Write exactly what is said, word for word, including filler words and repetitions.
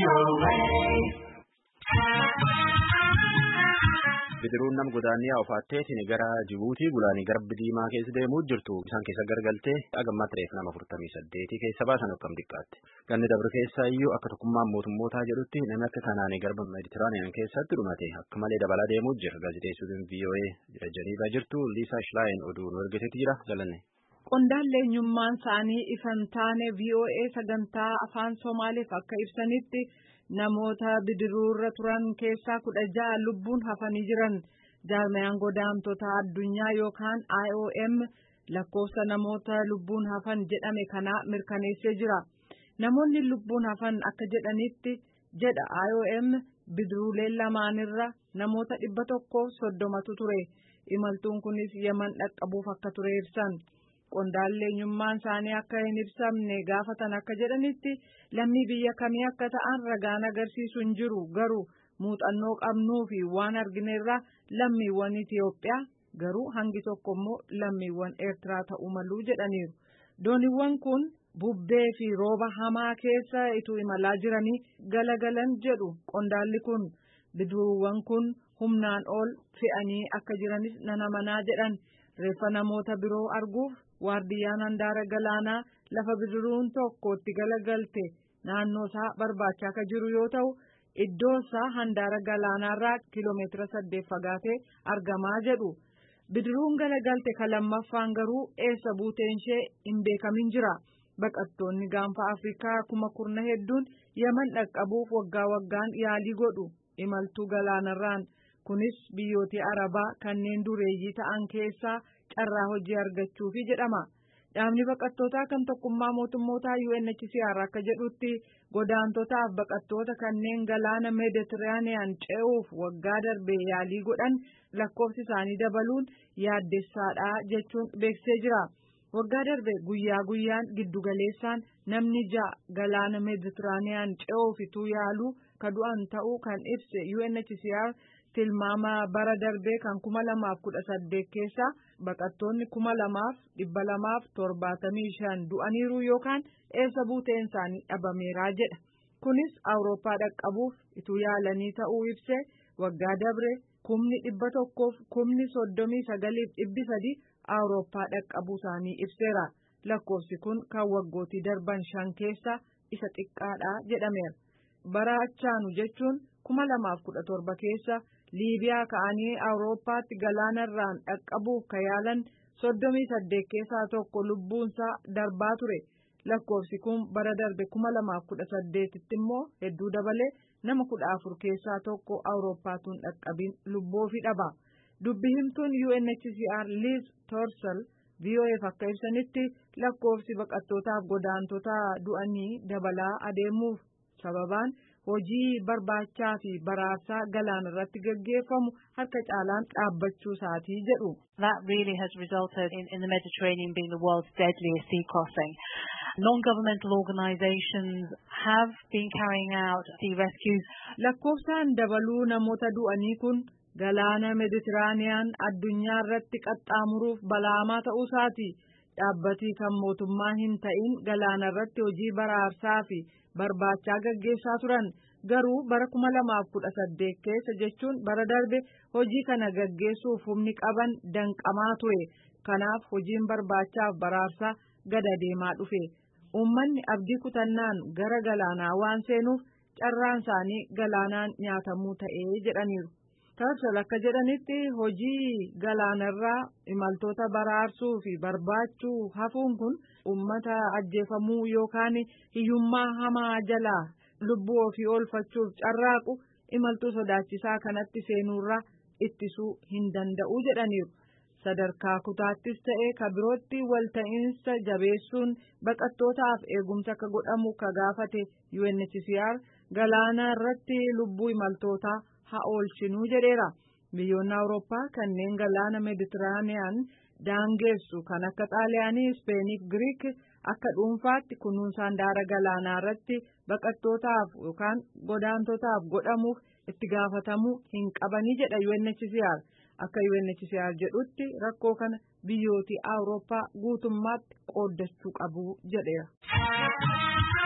Bidiruun nam godaannii ofaatteetiin gara Jibuutii gulaanii garba diimaa keessa deemuu jirtu isaan keessa gargaltee agammaa tireef nama afurtamii saddeetii keessa baasan akkam xiqqaatti. Ganni dabre keessa iyyuu akka tokkummaan mootummootaa jedhutti namni akka kanaanii garba Meeditiraaniyaan keessatti dhumate akka malee dabalaa deemuu jira. Gaazexeessituun V O A Jeniivaa jirtu Liisaa Shilaayin oduu nu ergiteetti jira jalanne. Qondaallee eenyummaan isaanii ifan taane V O A sagantaa afaan Somaaliif akka ibsanitti namoota bidiruurra turan keessaa kudha ja'a lubbuun hafanii jiran. Jaarmayaan godaantota addunyaa yookaan I O M lakkoofsa namoota lubbuun hafan jedhame kana mirkaneessee jira. Namoonni lubbuun hafan akka jedhanitti jedha I O M bidiruulee lamaanirra namoota dhibba tokko soddomatu ture. Imaltuun kunis Yemen dhaqqabuuf akka ture ibsan. Qondaallee eenyummaan isaanii akka hin ibsamne gaafatan akka jedhanitti lammii biyya kamii akka ta'an ragaan agarsiisu hin jiru, garuu muuxannoo qabnuu fi waan argineerra lammiiwwan Itiyoophiyaa garuu hangi tokko immoo lammiiwwan Eertiraa ta'uu malu jedhaniiru. Dooniiwwan kun bubbee fi rooba hamaa keessa ituu imalaa jiranii galagalan jedhu qondaalli kun. Bidiruuwwan kun humnaan ol fe'anii akka jiranis nan amanaa jedhan. Reeffa namoota biroo arguuf waardiyyaan handaara galaanaa lafa bidiruun tokko itti galagalte naannoo isaa barbaachaa akka jiru yoo ta'u, iddoo isaa handaara galaanaarraa kiiloomeetira saddeet fagaatee argamaa jedhu. Bidiruun galagalte kan lammaffaan garuu eessa buuteen ishee hin beekamin jira. Baqattoonni gaanfa Afrikaa kuma kurna hedduun Yemen dhaqqabuuf waggaa waggaan yaalii godhu imaltuu galaanarraan. Kunis biyyoota Arabaa kanneen dureeyyii ta'an keessaa carraa hojii argachuufi jedhama. Dhaabni baqattootaa kan tokkummaa mootummootaa U N H C R akka jedhutti godaantotaaf baqattoota kanneen galaana Meeditiraaniyaan ce'uuf waggaa darbee yaalii godhan lakkoofsi isaanii dabaluun yaaddessaadha jechuun beeksisee jira. Waggaa darbe guyyaa guyyaan giddugaleessaan namni ja'a galaana Meeditiraaniyaan ce'uuf ituu yaaluu ka du'an ta'uu kan ibse U N H C R tilmaama bara darbee kan kuma lamaaf kudha saddeet keessa baqattoonni kuma lamaaf dhibba lamaaf torbaatamii shan du'aniiru yookaan eessa buuteen isaanii dhabameeraa jedha. Kunis Awurooppaa dhaqqabuuf ituu yaalanii ta'uu ibse waggaa dabre kumni dhibba tokkoof kumni soddomii sagaliif dhibbi sadi Awurooppaa dhaqqabuu isaanii ibseera. Lakkoofsi kun kan waggootii darban shan keessa isa xiqqaadha jedhameera. Bara achaanu jechuun kuma lamaaf kudha torba keessa Liibiyaa ka'anii Awurooppaatti galaanarraan dhaqqabuuf ka yaalan soddomii saddeet keessaa tokko lubbuunsaa darbaa ture. Lakkoofsi kun bara darbe kuma lamaaf kudha saddeetitti immoo hedduu dabalee nama kudha afur keessaa tokko Awurooppaatuun dhaqqabiin lubbuu ofii dhaba. Dubbi himtuun U N H C R Liz Throssell V O F akka ibsanitti lakkoofsi baqattootaaf godaantota du'anii dabalaa adeemuuf sababaan hojii barbaachaa fi baraarsaa galaana irratti gaggeeffamu harka caalaan dhaabbachuu isaatii jedhu. That really has resulted in, in the Mediterranean being the world's deadliest sea crossing. Non-governmental organizations have been carrying out sea rescues. Lakkoofsaan dabaluu namoota du'anii kun galaana Meeditiraaniyaan addunyaa irratti qaxxaamuruuf balaamaa ta'uu isaati. Dhaabbatii kan mootummaa hin ta'in galaana irratti hojii baraarsaa fi barbaachaa gaggeessaa turan. Garuu bara kuma lamaaf kudha saddeet keessa jechuun bara darbe hojii kana gaggeessuuf humni qaban danqamaa ture. Kanaaf hojiin barbaachaaf baraarsaa gada deemaa dhufe. Uummanni abdii kutannaan gara galaanaa waan seenuuf carraan isaanii galaanaan nyaatamuu ta'ee jedhaniiru. Throssell akka jedhanitti hojii galaanarraa imaltoota baraarsuu fi barbaachuu hafuun kun uummata ajjeefamuu yookaan hiyyummaa hamaa jalaa lubbuu ofii oolfachuuf carraaqu imaltuu sodaachisaa kanatti seenuurraa ittisuu hin danda'u jedhaniiru. Sadarkaa kutaattis ta'ee ka birootti walta'iinsa jabeessuun baqattootaaf eegumsa akka godhamu ka gaafate U N H C R galaana irratti lubbuu imaltootaa haa oolchinuu jedheera. Biyyoonni Awurooppaa kanneen galaana Meeditiraaniyaan daangeessu kan akka Xaaliyaanii, Ispeenii fi Giriik akka dhuunfaatti kunuunsa handaara galaanaa irratti baqattootaaf yookaan godaantotaaf godhamuuf itti gaafatamuu hin qabanii jedha U N H C R. Akka U N H C R jedhutti rakkoo kana biyyooti Awurooppaa guutummaatti qooddachuu qabu jedheera.